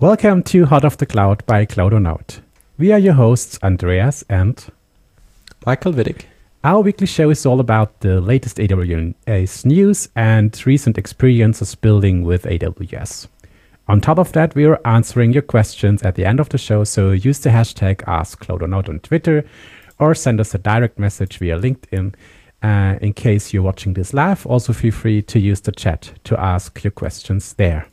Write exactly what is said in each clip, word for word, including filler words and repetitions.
Welcome to Hot Off the Cloud by Cloudonaut. We are your hosts, Andreas and Michael Wittig. Our weekly show is all about the latest A W S news and recent experiences building with A W S. On top of that, we are answering your questions at the end of the show, so use the hashtag AskCloudonaut on Twitter or send us a direct message via LinkedIn. Uh, in case you're watching this live, also feel free to use the chat to ask your questions there.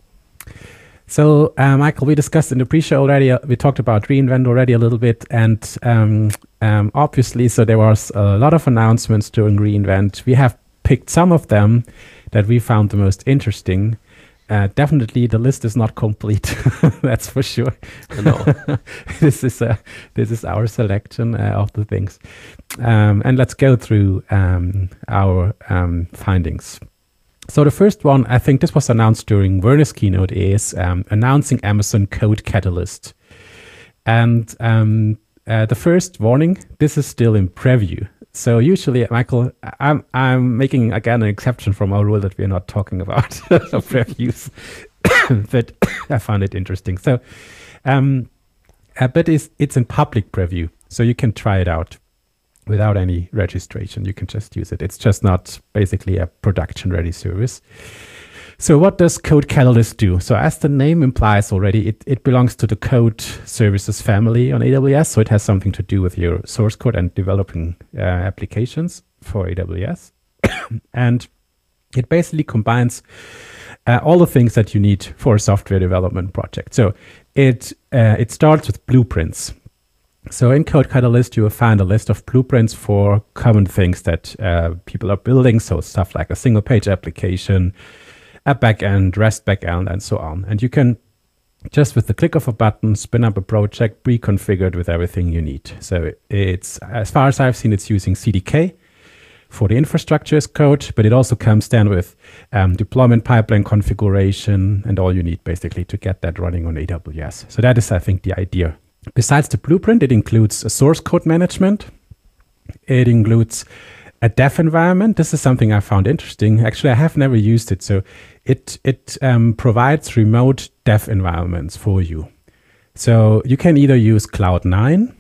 So, uh, Michael, we discussed in the pre-show already, uh, we talked about reInvent already a little bit, and um, um, obviously, so there was a lot of announcements during reInvent. We have picked some of them that we found the most interesting. Uh, definitely, the list is not complete, that's for sure. No. this is uh, this is our selection uh, of the things. Um, and let's go through um, our um, findings. So the first one, I think this was announced during Werner's keynote, is um, announcing Amazon Code Catalyst. And um, uh, the first warning, this is still in preview. So usually, Michael, I'm, I'm making, again, an exception from our rule that we're not talking about previews. But I found it interesting. So, um, uh, but it's, it's in public preview, so you can try it out without any registration. You can just use it. It's just not basically a production-ready service. So what does Code Catalyst do? So as the name implies already, it, it belongs to the code services family on A W S. So it has something to do with your source code and developing uh, applications for A W S. And it basically combines uh, all the things that you need for a software development project. So it, uh, it starts with blueprints. So in Code Catalyst, you will find a list of blueprints for common things that uh, people are building. So stuff like a single page application, a backend, REST backend, and so on. And you can just with the click of a button, spin up a project pre-configured with everything you need. So it's, as far as I've seen, it's using C D K for the infrastructure as code, but it also comes then with um, deployment pipeline configuration and all you need basically to get that running on A W S. So that is, I think, the idea. Besides the blueprint, it includes a source code management. It includes a dev environment. This is something I found interesting. Actually, I have never used it. So it, it um, provides remote dev environments for you. So you can either use Cloud nine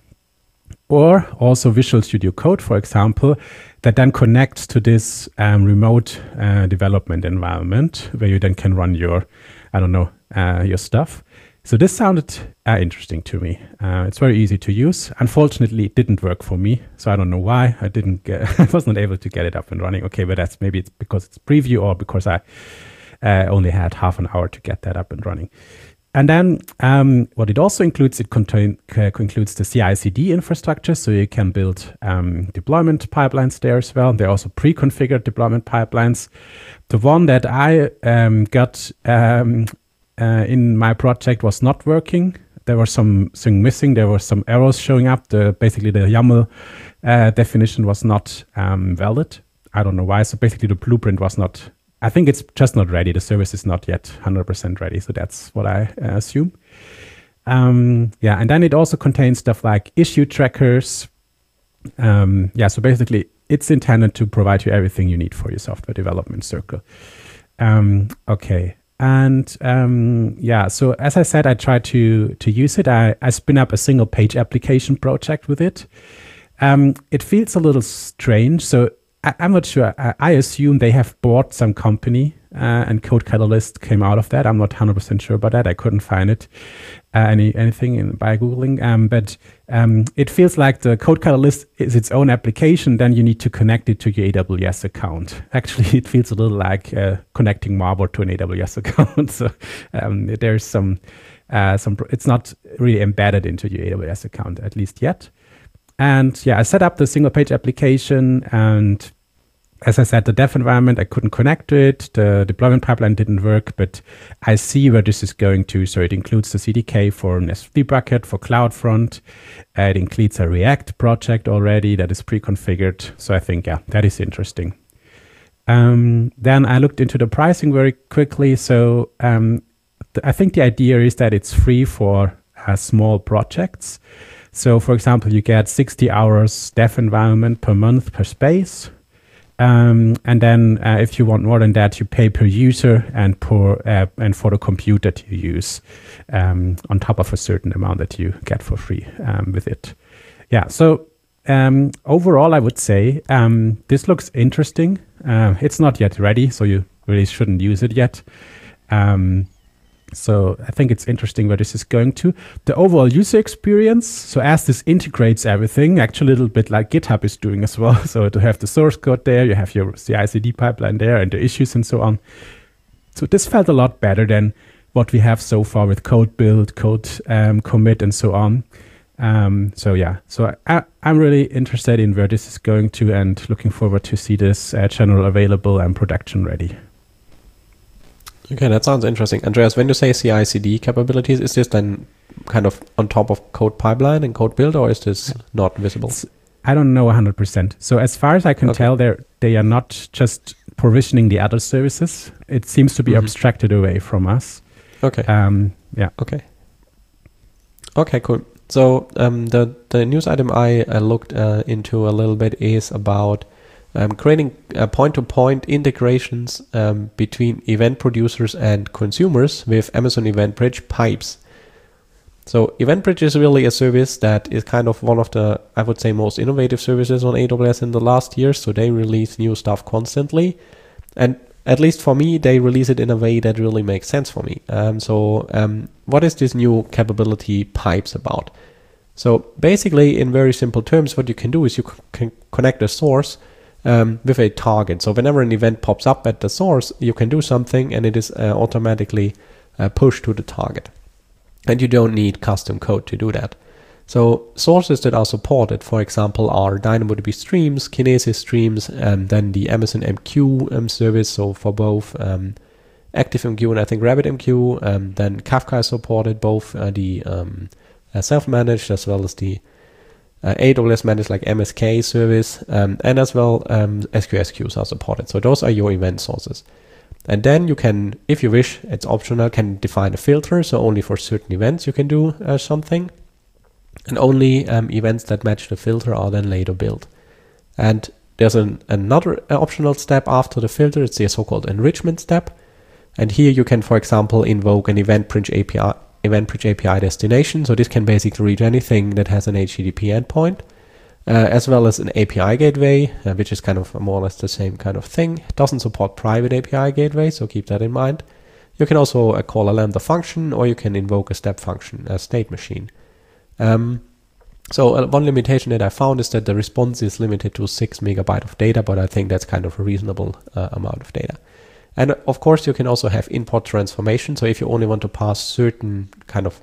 or also Visual Studio Code, for example, that then connects to this um, remote uh, development environment where you then can run your, I don't know, uh, your stuff. So this sounded uh, interesting to me. Uh, it's very easy to use. Unfortunately, it didn't work for me. So I don't know why. I didn't get, I was not able to get it up and running. Okay, but that's maybe it's because it's preview or because I uh, only had half an hour to get that up and running. And then um, what it also includes, it contain, uh, includes the C I C D infrastructure. So you can build um, deployment pipelines there as well. There are also pre-configured deployment pipelines. The one that I um, got um, Uh, in my project was not working. There was something missing. There were some errors showing up. The, basically, the YAML uh, definition was not um, valid. I don't know why. So basically, the blueprint was not, I think it's just not ready. The service is not yet one hundred percent ready. So that's what I uh, assume. Um, yeah, and then it also contains stuff like issue trackers. Um, yeah, so basically, it's intended to provide you everything you need for your software development circle. Um, okay. And um, yeah, so as I said, I tried to to use it. I, I spin up a single page application project with it. Um, it feels a little strange. So I, I'm not sure. I, I assume they have bought some company uh, and Code Catalyst came out of that. I'm not one hundred percent sure about that. I couldn't find it uh, any anything in, by Googling. Um, but um, it feels like the Code Catalyst is its own application. Then you need to connect it to your A W S account. Actually, it feels a little like uh, connecting Marbot to an A W S account. So um, there's some, uh, some. It's not really embedded into your A W S account, at least yet. And yeah, I set up the single page application, and as I said, the dev environment, I couldn't connect to it. The deployment pipeline didn't work, but I see where this is going to. So it includes the C D K for S three bucket, for CloudFront. Uh, it includes a React project already that is pre-configured. So I think, yeah, that is interesting. Um, then I looked into the pricing very quickly. So um, th I think the idea is that it's free for uh, small projects. So for example, you get sixty hours dev environment per month per space. Um, and then uh, if you want more than that, you pay per user and per uh, and for the compute that you use um, on top of a certain amount that you get for free um, with it. Yeah. So um, overall, I would say um, this looks interesting. Uh, it's not yet ready, so you really shouldn't use it yet. Um, So I think it's interesting where this is going to. The overall user experience, so as this integrates everything, actually a little bit like GitHub is doing as well. So to have the source code there, you have your C I C D pipeline there and the issues and so on. So this felt a lot better than what we have so far with code build, code um, commit and so on. Um, so yeah, so I, I'm really interested in where this is going to and looking forward to see this uh, general available and production ready. Okay, that sounds interesting. Andreas, when you say C I C D capabilities, is this then kind of on top of code pipeline and code build, or is this not visible? It's, I don't know one hundred percent. So as far as I can okay. tell, they're, they are not just provisioning the other services. It seems to be mm-hmm. abstracted away from us. Okay. Um, yeah. Okay. Okay, cool. So um, the, the news item I uh, looked uh, into a little bit is about Um, creating uh, point-to-point integrations um, between event producers and consumers with Amazon EventBridge pipes. So EventBridge is really a service that is kind of one of the, I would say, most innovative services on A W S in the last years. So they release new stuff constantly. And at least for me, they release it in a way that really makes sense for me. Um, so um, what is this new capability pipes about? So basically, in very simple terms, what you can do is you c- can connect a source Um, with a target. So whenever an event pops up at the source, you can do something and it is uh, automatically uh, pushed to the target. And you don't need custom code to do that. So sources that are supported, for example, are DynamoDB streams, Kinesis streams, and then the Amazon M Q um, service. So for both um, ActiveMQ and I think RabbitMQ, um, then Kafka is supported, both uh, the um, uh, self-managed as well as the Uh, A W S managed like M S K service, um, and as well um, S Q S queues are supported. So those are your event sources. And then you can, if you wish, it's optional, can define a filter. So only for certain events you can do uh, something. And only um, events that match the filter are then later built. And there's an, another uh, optional step after the filter. It's the so-called enrichment step. And here you can, for example, invoke an EventBridge A P I EventBridge A P I destination. So this can basically read anything that has an H T T P endpoint, uh, as well as an A P I gateway, uh, which is kind of more or less the same kind of thing. It doesn't support private A P I gateway, so keep that in mind. You can also uh, call a Lambda function, or you can invoke a step function, a state machine. Um, so uh, one limitation that I found is that the response is limited to six megabyte of data, but I think that's kind of a reasonable uh, amount of data. And of course, you can also have import transformation. So if you only want to pass certain kind of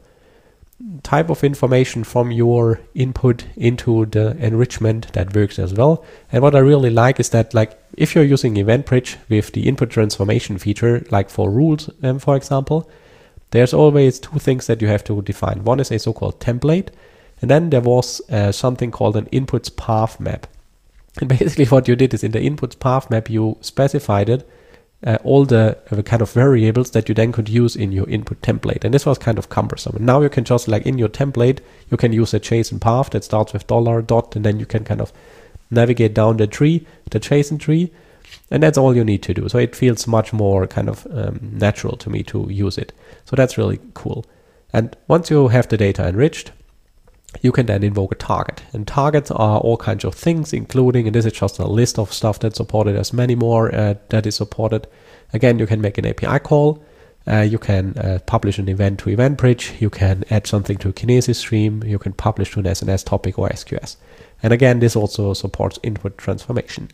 type of information from your input into the enrichment, that works as well. And what I really like is that, like, if you're using EventBridge with the input transformation feature, like for rules, um, for example, there's always two things that you have to define. One is a so-called template. And then there was uh, something called an inputs path map. And basically what you did is in the inputs path map, you specified it, Uh, all the uh, kind of variables that you then could use in your input template. And this was kind of cumbersome. And now you can just, like, in your template, you can use a JSON path that starts with dollar dot, and then you can kind of navigate down the tree, the JSON tree, and that's all you need to do. So it feels much more kind of um, natural to me to use it. So that's really cool. And once you have the data enriched, you can then invoke a target. And targets are all kinds of things, including, and this is just a list of stuff that's supported. There's many more uh, that is supported. Again, you can make an A P I call. Uh, you can uh, publish an event to EventBridge. You can add something to a Kinesis stream. You can publish to an S N S topic or S Q S. And again, this also supports input transformation.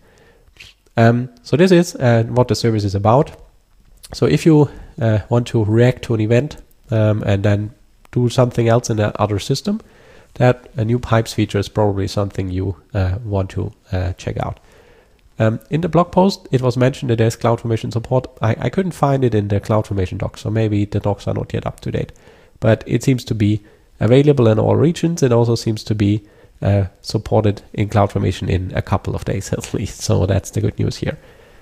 Um, so this is uh, what the service is about. So if you uh, want to react to an event um, and then do something else in the other system, that a new pipes feature is probably something you uh, want to uh, check out. Um, in the blog post, it was mentioned that there's CloudFormation support. I, I couldn't find it in the CloudFormation docs, so maybe the docs are not yet up to date. But it seems to be available in all regions. It also seems to be uh, supported in CloudFormation in a couple of days at least. So that's the good news here.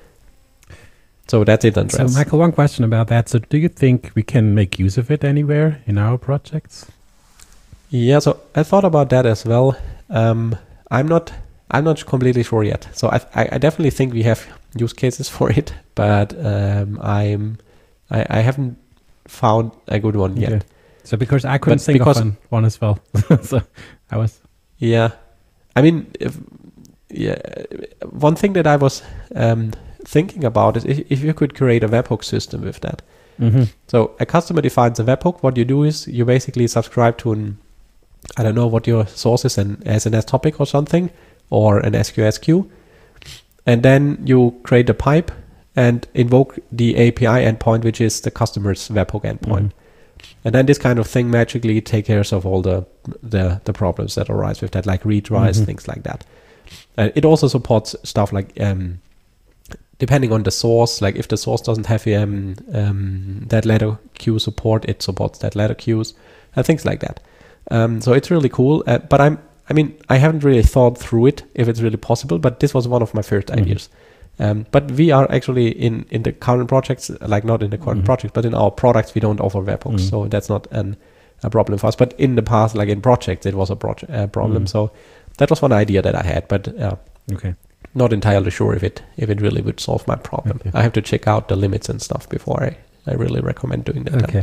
So that's it, Andreas. So Michael, one question about that. So do you think we can make use of it anywhere in our projects? Yeah, so I thought about that as well. Um, I'm not I'm not completely sure yet. So I, I, I definitely think we have use cases for it, but um, I'm I, I haven't found a good one yet. Okay. So because I couldn't But think because- of one, one as well. So I was Yeah, I mean, if, yeah, one thing that I was um, thinking about is if, if you could create a webhook system with that. mm-hmm. So a customer defines a webhook. What you do is you basically subscribe to an, I don't know what your source is, an S N S topic or something, or an S Q S queue, and then you create a pipe and invoke the A P I endpoint, which is the customer's webhook endpoint. Mm-hmm. And then this kind of thing magically take care of all the the, the problems that arise with that, like retries, Mhm. things like that. Uh, it also supports stuff like, um, depending on the source, like if the source doesn't have um, um, that letter queue support, it supports that letter queues, and things like that. Um, so it's really cool. Uh, but I'm, I mean, I haven't really thought through it if it's really possible. But this was one of my first Mhm. ideas. Um, but we are actually in, in the current projects, like not in the current Mhm. project, but in our products, we don't offer webhooks. Mhm. So that's not an, a problem for us. But in the past, like in projects, it was a project uh, problem. Mhm. So that was one idea that I had, but uh, Okay. not entirely sure if it if it really would solve my problem. Okay. I have to check out the limits and stuff before I, I really recommend doing that. Okay.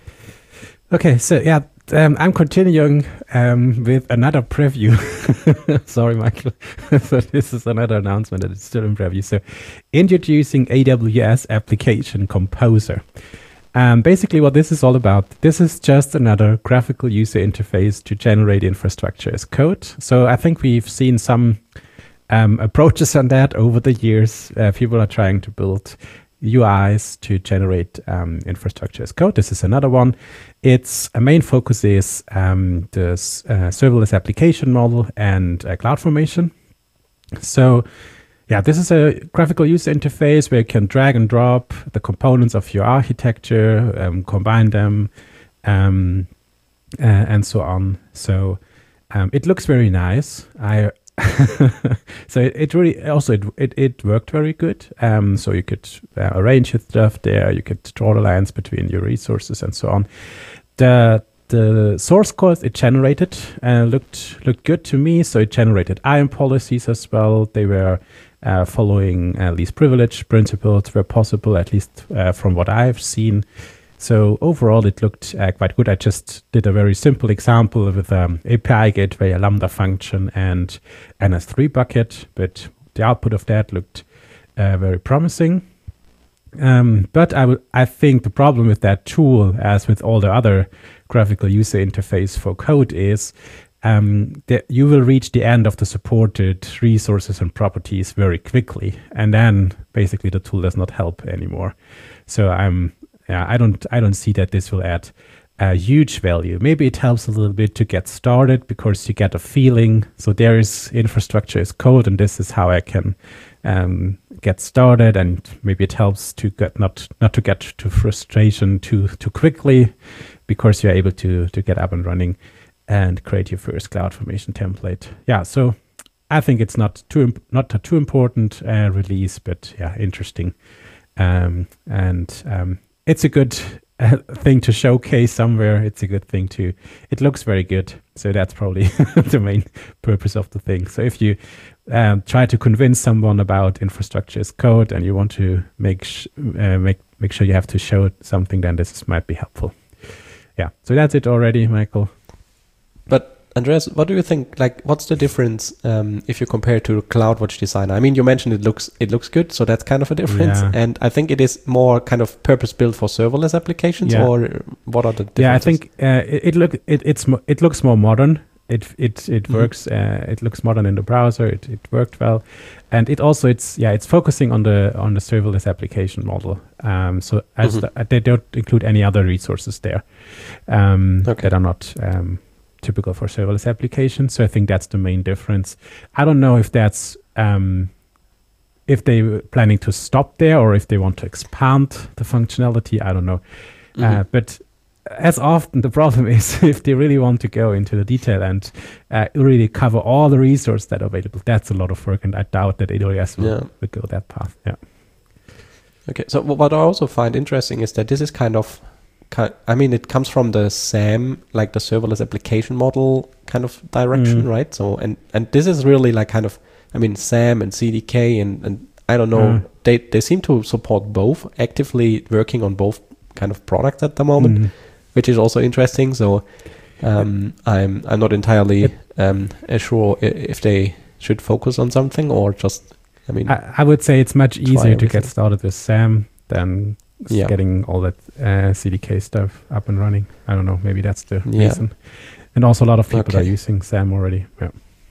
Okay. So yeah, um, I'm continuing um, with another preview. Sorry, Michael. So this is another announcement that is still in preview. So introducing A W S Application Composer. Um, basically, what this is all about, this is just another graphical user interface to generate infrastructure as code. So I think we've seen some um, approaches on that over the years. Uh, people are trying to build U Is to generate um, infrastructure as code. This is another one. Its uh, main focus is um, the uh, serverless application model and uh, CloudFormation. So yeah, this is a graphical user interface where you can drag and drop the components of your architecture, um, combine them, um, uh, and so on. So um, it looks very nice. I so it, it really also it, it it worked very good. Um, so you could uh, arrange your stuff there. You could draw the lines between your resources and so on. The the source code it generated uh, looked looked good to me. So it generated I A M policies as well. They were uh, following uh, least privilege principles where possible, at least uh, from what I've seen. So overall, it looked uh, quite good. I just did a very simple example with um, A P I gateway, a Lambda function, and an S three bucket. But the output of that looked uh, very promising. Um, but I, w- I think the problem with that tool, as with all the other graphical user interface for code, is um, that you will reach the end of the supported resources and properties very quickly, and then basically the tool does not help anymore. So I'm yeah, I don't I don't see that this will add a huge value. Maybe it helps a little bit to get started because you get a feeling. So there is infrastructure as code, and this is how I can um, get started. And maybe it helps to get not not to get to frustration too too quickly, because you're able to to get up and running and create your first CloudFormation template. Yeah, so I think it's not too imp- not a too important uh, release, but yeah, interesting, um, and um, it's a good uh, thing to showcase somewhere. It's a good thing to. It looks very good, so that's probably the main purpose of the thing. So if you um, try to convince someone about infrastructure as code and you want to make sh- uh, make make sure you have to show something, then this is, might be helpful. Yeah, so that's it already, Michael. But Andreas, what do you think? Like, what's the difference um, if you compare to CloudWatch Designer? I mean, you mentioned it looks it looks good, so that's kind of a difference. Yeah. And I think it is more kind of purpose built for serverless applications. Yeah. Or what are the differences? Yeah, I think uh, it, it look it it's mo- it looks more modern. It it it Mhm. works. Uh, it looks modern in the browser. It, it worked well, and it also it's yeah it's focusing on the on the serverless application model. Um, so as Mhm. the, they don't include any other resources there um, Okay. that are not um, typical for serverless applications. So I think that's the main difference. I don't know if that's um, if they were planning to stop there or if they want to expand the functionality. I don't know. Mhm. Uh, but as often, the problem is if they really want to go into the detail and uh, really cover all the resources that are available, that's a lot of work, and I doubt that A W S will, Yeah. will go that path. Yeah. Okay, so wh- what I also find interesting is that this is kind of I mean, it comes from the SAM, like the serverless application model kind of direction, Mm. right? So, and, and this is really like kind of, I mean, SAM and C D K and, and I don't know, Mm. they, they seem to support both, actively working on both kind of products at the moment, Mm. which is also interesting. So, um, I'm, I'm not entirely um, sure if they should focus on something or just, I mean, I, I would say it's much easier to everything. get started with SAM than s- Yeah. getting all that uh, C D K stuff up and running. I don't know. Maybe that's the Yeah. reason. And also, a lot of people are Okay. using SAM already. Yeah.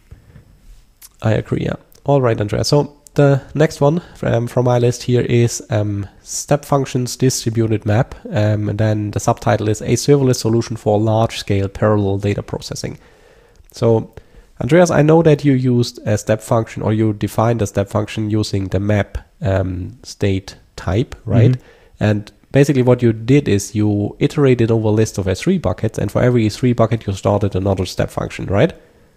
I agree, yeah. All right, Andrea. So the next one um, from my list here is um, Step Functions Distributed Map. Um, and then the subtitle is A Serverless Solution for Large-Scale Parallel Data Processing. So, Andreas, I know that you used a step function, or you defined a step function using the map um, state type, right? Mhm. And basically what you did is you iterated over a list of S three buckets, and for every S three bucket you started another step function, right?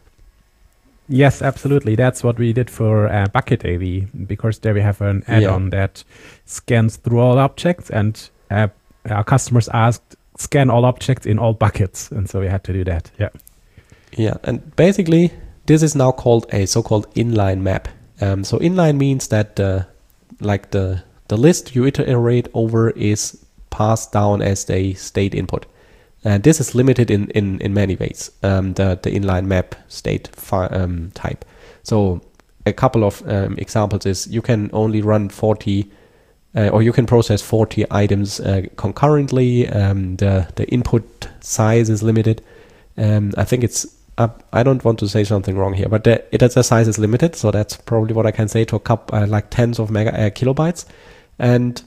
Yes, absolutely. That's what we did for uh, Bucket A V, because there we have an add-on that scans through all objects, and uh, our customers asked scan all objects in all buckets, and so we had to do that. Yeah. Yeah, and basically this is now called a so-called inline map. Um, so inline means that uh, like the the list you iterate over is passed down as a state input. And this is limited in, in, in many ways, um, the, the inline map state fi- um, type. So a couple of um, examples is you can only run forty uh, or you can process forty items uh, concurrently. Um, the, the input size is limited. Um, I think it's, uh, I don't want to say something wrong here, but the, it, the size is limited. So that's probably what I can say, to a couple, uh, like tens of mega uh, kilobytes. And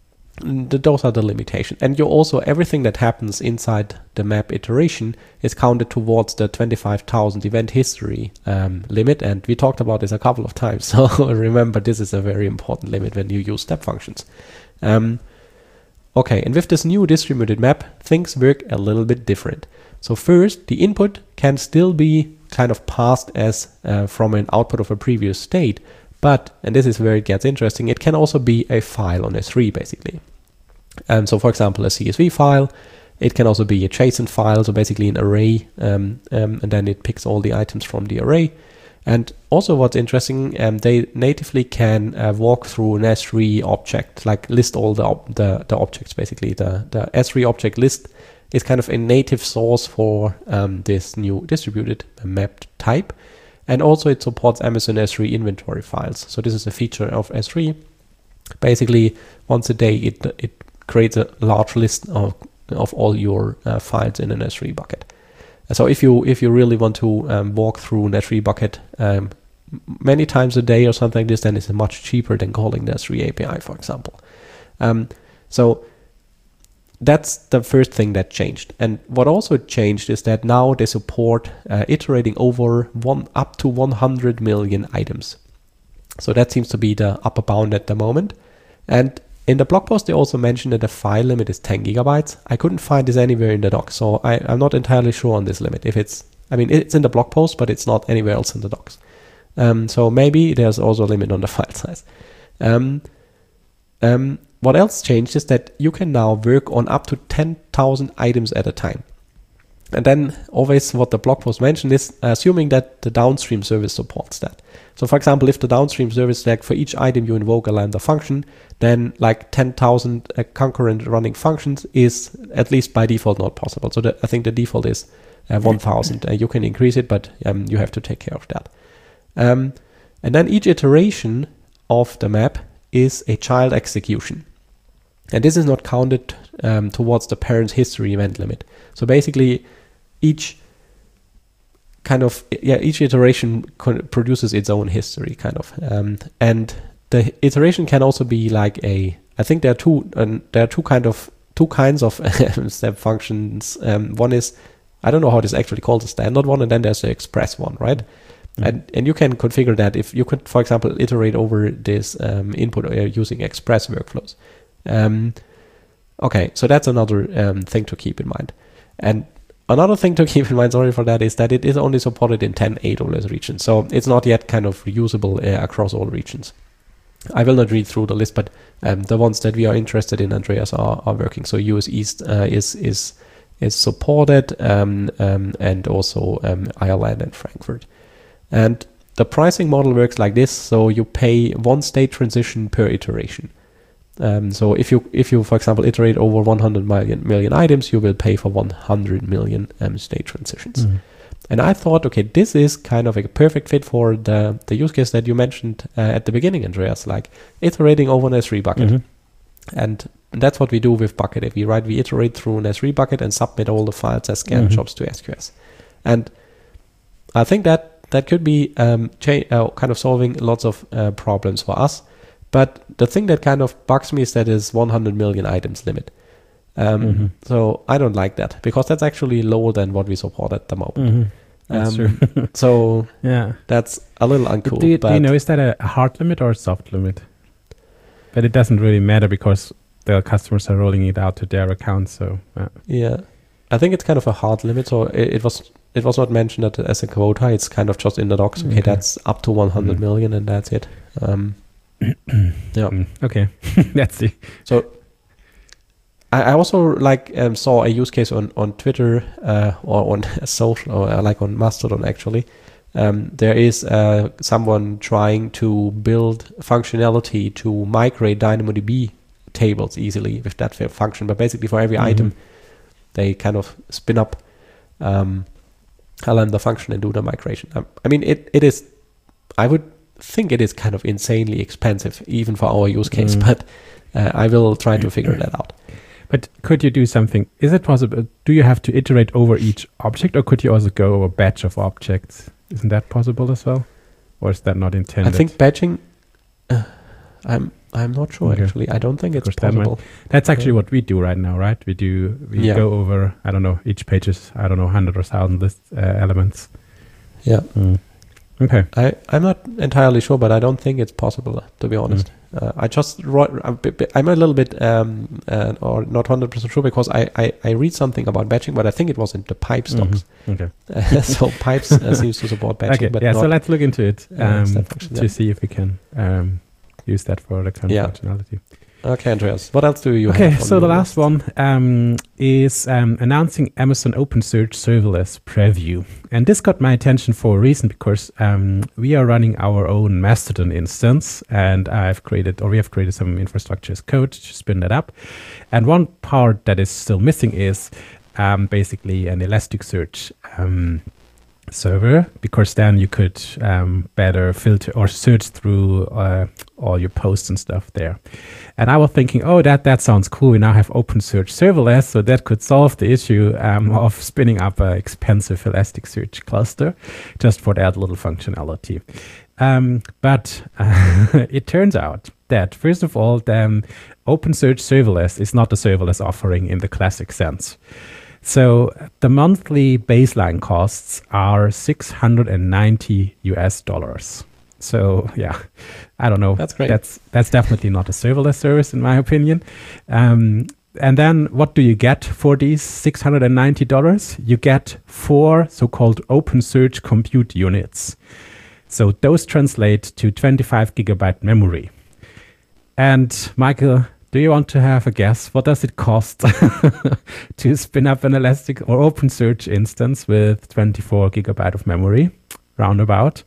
the, those are the limitations. And you also, everything that happens inside the map iteration is counted towards the twenty-five thousand event history um, limit. And we talked about this a couple of times. So remember, this is a very important limit when you use step functions. Um, okay, and with this new distributed map, things work a little bit different. So first, the input can still be kind of passed as uh, from an output of a previous state. But, and this is where it gets interesting, it can also be a file on S three, basically. Um, so, for example, a C S V file. It can also be a JSON file, so basically an array, um, um, and then it picks all the items from the array. And also what's interesting, um, they natively can uh, walk through an S three object, like list all the, ob- the, the objects, basically. The, the S three object list is kind of a native source for um, this new distributed mapped type. And also it supports Amazon S three inventory files. So this is a feature of S three. Basically, once a day, it it creates a large list of, of all your uh, files in an S three bucket. So if you if you really want to um, walk through an S three bucket um, many times a day or something like this, then it's much cheaper than calling the S three A P I, for example. Um, so that's the first thing that changed. And what also changed is that now they support uh, iterating over one up to one hundred million items. So that seems to be the upper bound at the moment. And in the blog post, they also mentioned that the file limit is ten gigabytes. I couldn't find this anywhere in the docs, so I, I'm not entirely sure on this limit. If it's, I mean, it's in the blog post, but it's not anywhere else in the docs. Um, so maybe there's also a limit on the file size. Um, um, What else changed is that you can now work on up to ten thousand items at a time. And then always what the blog post mentioned is assuming that the downstream service supports that. So for example, if the downstream service, like for each item you invoke a Lambda function, then like ten thousand uh, concurrent running functions is at least by default not possible. So the, I think the default is uh, one thousand. Uh, you can increase it, but um, you have to take care of that. Um, and then each iteration of the map is a child execution. And this is not counted um, towards the parent history event limit. So basically, each kind of, yeah, each iteration produces its own history, kind of. Um, and the iteration can also be like a, I think there are two, uh, there are two kind of, two kinds of step functions. Um, one is, I don't know how this is actually called, the standard one, and then there's the express one, right? Mm-hmm. And and you can configure that if you could, for example, iterate over this um, input uh, using express workflows. Um, okay, so that's another um, thing to keep in mind. And another thing to keep in mind, sorry for that, is that it is only supported in ten A W S regions. So it's not yet kind of reusable uh, across all regions. I will not read through the list, but um, the ones that we are interested in, Andreas, are, are working. So U S East uh, is is is supported, um, um, and also um, Ireland and Frankfurt. And the pricing model works like this: so you pay one state transition per iteration. Um, so if you if you for example iterate over one hundred million million items, you will pay for one hundred million um, state transitions. Mm. And I thought, okay, this is kind of a perfect fit for the, the use case that you mentioned uh, at the beginning, Andreas, like iterating over an S three bucket. Mm-hmm. And that's what we do with Bucketiv, right? We iterate through an S three bucket and submit all the files as scan mm-hmm. jobs to S Q S. And I think that that could be um, cha- uh, kind of solving lots of uh, problems for us. But the thing that kind of bugs me is that is one hundred million items limit. Um, mm-hmm. So I don't like that, because that's actually lower than what we support at the moment. Mm-hmm. That's um, true. So yeah, that's a little uncool. But do, you, but do you know, is that a hard limit or a soft limit? But it doesn't really matter because the customers are rolling it out to their accounts. So uh. yeah, I think it's kind of a hard limit. So it, it was it was not mentioned as a quota. It's kind of just in the docs. Okay, okay. That's up to one hundred mm. million, and that's it. Um, yeah. Okay, let's see. So. I also like um, saw a use case on on Twitter uh, or on social, or uh, like on Mastodon actually. Um, there is uh, someone trying to build functionality to migrate DynamoDB tables easily with that function. But basically, for every mm-hmm. item, they kind of spin up um, a Lambda function and do the migration. Um, I mean, it it is. I would think it is kind of insanely expensive, even for our use case. Mm. But uh, I will try to figure that out. But could you do something? Is it possible? Do you have to iterate over each object, or could you also go over a batch of objects? Isn't that possible as well, or is that not intended? I think batching. Uh, I'm I'm not sure okay. actually. I don't think it's possible. That might, that's actually okay. what we do right now, right? We do we yeah. go over. I don't know. Each page is I don't know hundred or thousand list uh, elements. Yeah. Mm. Okay. I I'm not entirely sure, but I don't think it's possible, to be honest. Mm. Uh, I just wrote, I'm a little bit um, uh, or not one hundred percent sure, because I, I, I read something about batching, but I think it was in the pipes docs. Mm-hmm. Okay. Uh, so pipes uh, seems to support batching. Okay. But yeah. not, So let's look into it um, uh, function, to yeah. see if we can um, use that for the kind yeah. of functionality. Okay, Andreas. What else do you okay, have? Okay. So the last list? one um, is um, announcing Amazon OpenSearch Serverless Preview, and this got my attention for a reason, because um, we are running our own Mastodon instance, and I've created, or we have created some infrastructure as code to spin that up. And one part that is still missing is um, basically an Elasticsearch um, server, because then you could um, better filter or search through uh, all your posts and stuff there. And I was thinking, oh, that that sounds cool. We now have OpenSearch serverless, so that could solve the issue um, of spinning up an expensive Elasticsearch cluster just for that little functionality. Um, but uh, it turns out that, first of all, the um, OpenSearch serverless is not a serverless offering in the classic sense. So the monthly baseline costs are six hundred ninety U S dollars. So yeah, I don't know. That's great. That's that's definitely not a serverless service in my opinion. Um, and then what do you get for these six hundred ninety dollars? You get four so-called OpenSearch compute units. So those translate to twenty-five gigabyte memory. And Michael, do you want to have a guess? What does it cost to spin up an Elastic or OpenSearch instance with twenty-four gigabyte of memory, roundabout?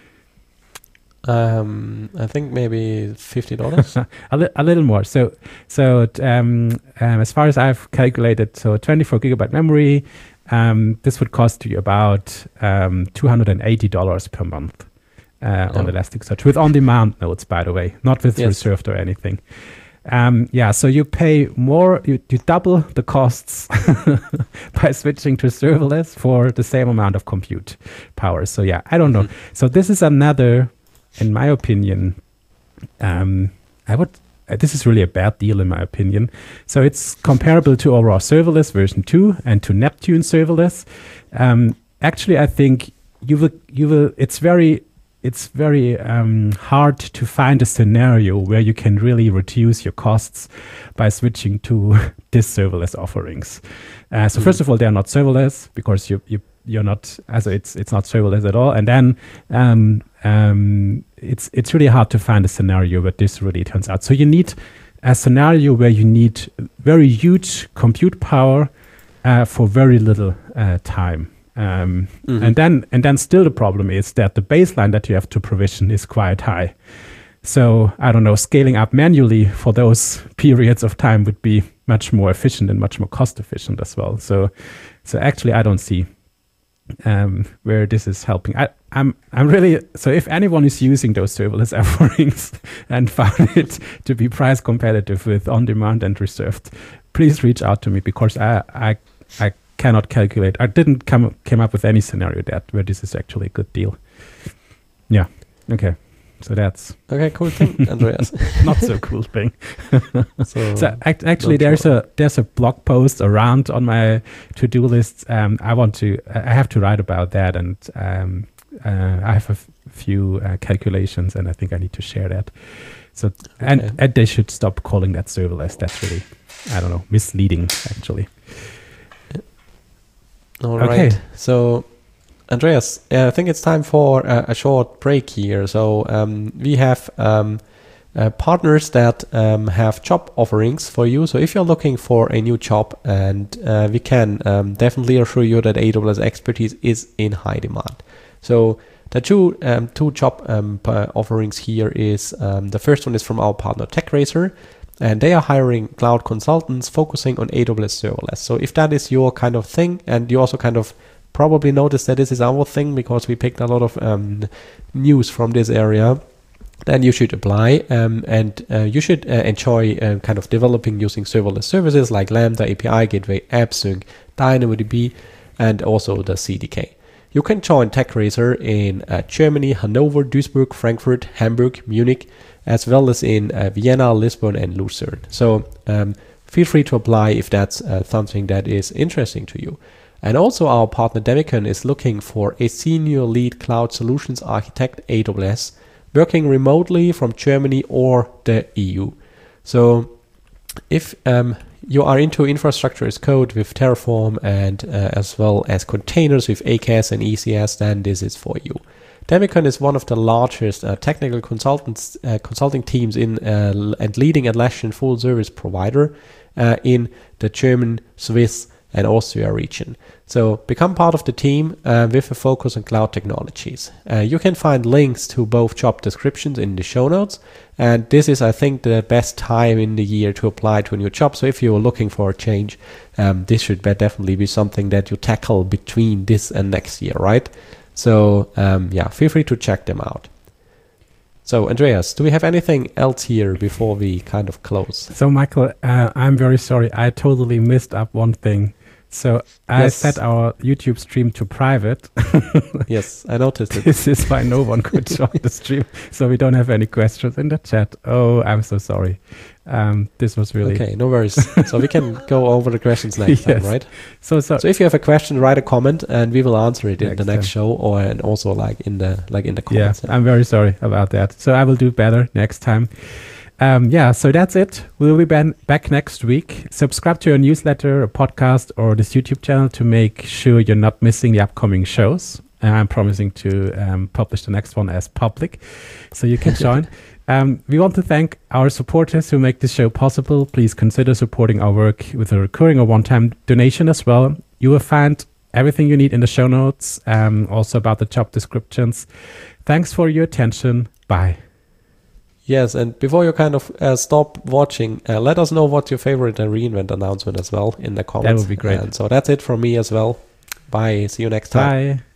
Um, I think maybe fifty dollars. a, li- a little more. So, so um, um, as far as I've calculated, so twenty-four gigabyte memory, um, this would cost you about um, two hundred eighty dollars per month uh, oh. on Elasticsearch with on-demand nodes, by the way, not with yes. reserved or anything. Um, yeah, so you pay more, you, you double the costs by switching to serverless for the same amount of compute power. So yeah, I don't know. Mm-hmm. So this is another, in my opinion, um, I would, uh, this is really a bad deal in my opinion. So it's comparable to Aurora Serverless version two and to Neptune Serverless. Um, actually, I think you will, you will, it's very, it's very um, hard to find a scenario where you can really reduce your costs by switching to this serverless offerings. Uh, so mm. first of all, they are not serverless because you you you're not, also it's it's not serverless at all. And then um, um, it's it's really hard to find a scenario where this really turns out. So you need a scenario where you need very huge compute power uh, for very little uh, time. Um, mm-hmm. And then and then still the problem is that the baseline that you have to provision is quite high. So I don't know, scaling up manually for those periods of time would be much more efficient and much more cost efficient as well. So so actually I don't see um, where this is helping. I, I'm I'm really, so if anyone is using those serverless offerings and found it to be price competitive with on-demand and reserved, please reach out to me, because I I, I cannot calculate. I didn't come came up with any scenario that where this is actually a good deal. Yeah. Okay. So that's okay. Cool thing, Andreas. Not so cool thing. so, so act, actually, there's sure. a there's a blog post around on my to-do list. Um, I want to I have to write about that, and um, uh, I have a f- few uh, calculations, and I think I need to share that. So okay. and and they should stop calling that serverless. That's really, I don't know, misleading actually. All okay. right. So. Andreas, uh, I think it's time for a, a short break here. So um, we have um, uh, partners that um, have job offerings for you. So if you're looking for a new job, and uh, we can um, definitely assure you that A W S expertise is in high demand. So the two um, two job um, offerings here is um, the first one is from our partner TechRaiser, and they are hiring cloud consultants focusing on A W S serverless. So if that is your kind of thing, and you also kind of probably noticed that this is our thing because we picked a lot of um, news from this area, then you should apply um, and uh, you should uh, enjoy uh, kind of developing using serverless services like Lambda, A P I Gateway, AppSync, DynamoDB, and also the C D K. You can join TechRaiser in uh, Germany, Hanover, Duisburg, Frankfurt, Hamburg, Munich, as well as in uh, Vienna, Lisbon, and Lucerne. So um, feel free to apply if that's uh, something that is interesting to you. And also our partner Demicon is looking for a senior lead cloud solutions architect A W S working remotely from Germany or the E U. So if um, you are into infrastructure as code with Terraform and uh, as well as containers with A K S and E C S, then this is for you. Demicon is one of the largest uh, technical consultants uh, consulting teams in uh, and leading Atlassian full service provider uh, in the German, Swiss, and Austria region. So become part of the team uh, with a focus on cloud technologies. Uh, you can find links to both job descriptions in the show notes. And this is, I think, the best time in the year to apply to a new job. So if you're looking for a change, um, this should be definitely be something that you tackle between this and next year, right? So um, yeah, feel free to check them out. So, Andreas, do we have anything else here before we kind of close? So, Michael, uh, I'm very sorry. I totally missed up one thing. So, I yes. set our YouTube stream to private. Yes, I noticed it. This is why no one could join the stream. So, we don't have any questions in the chat. Oh, I'm so sorry. Um, this was really... Okay, no worries. So, we can go over the questions next yes. time, right? So, so, so, if you have a question, write a comment and we will answer it in next the next time. show or and also like in the like in the comments. Yeah, I'm very sorry about that. So, I will do better next time. Um, yeah, so that's it. We'll be ban- back next week. Subscribe to our newsletter, a podcast, or this YouTube channel to make sure you're not missing the upcoming shows. Uh, I'm promising to um, publish the next one as public, so you can join. um, we want to thank our supporters who make this show possible. Please consider supporting our work with a recurring or one-time donation as well. You will find everything you need in the show notes, um, also about the job descriptions. Thanks for your attention. Bye. Yes, and before you kind of uh, stop watching, uh, let us know what's your favorite uh, reInvent announcement as well in the comments. That would be great. And so that's it from me as well. Bye. See you next time. Bye.